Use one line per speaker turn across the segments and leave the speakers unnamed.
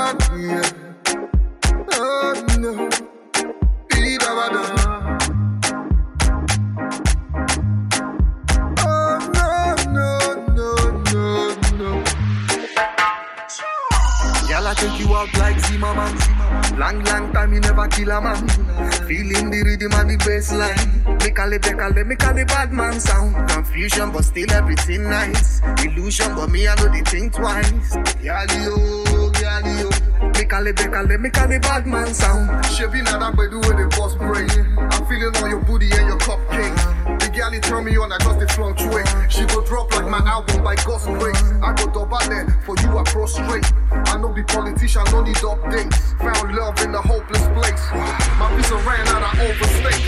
yeah. Oh no, be da da. Oh no. Girl, I take you out like Zimmerman. Long time you never kill a man. Feeling the rhythm and the bass line. Me call it bad man sound. Confusion but still everything nice. Illusion but me I know the thing twice. Girl, Me call it bad man sound. Shaping that up by the way they boss brain. I'm feeling on your booty and your cupcake. The girl turn me on, I just the fluctuate. She go drop like my album by God's grace. I go double there for you I prostrate. I know the politician don't need updates. Found love in the hopeless place. My piece of ran out of overstay.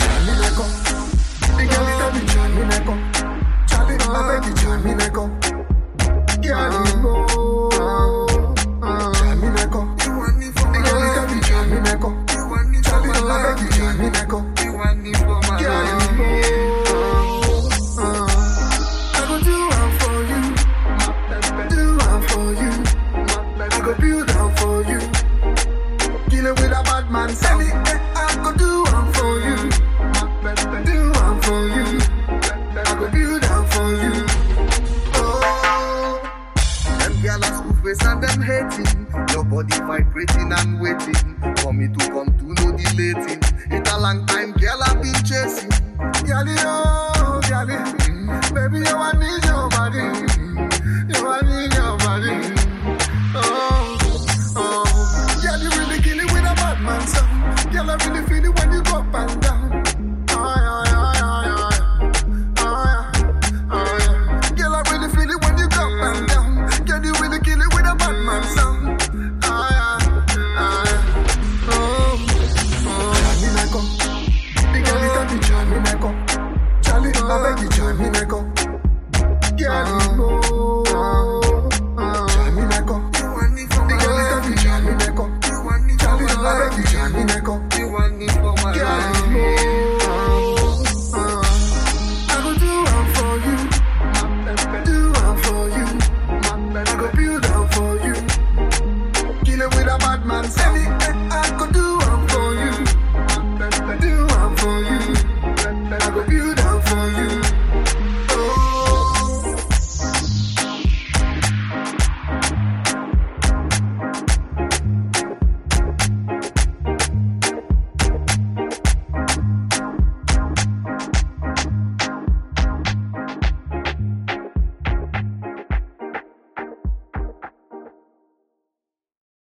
The girl is every time me neko. Charlie, my baby, charlie me neko. Girl, you know. Charlie neko. The girl is every time me neko. Charlie, my baby, charlie me neko. Girl, you know. I go do one for you. Do one for you. I go build down for you. Kill it with a bad man sound. I go do one for you. Do one for you. I go build down for you. Oh, them girls are school face and them hating. Your body vibrating and waiting for me to come to no delating. It's a long time, girl, I've been chasing. Girlie, oh, girlie, baby, you want me.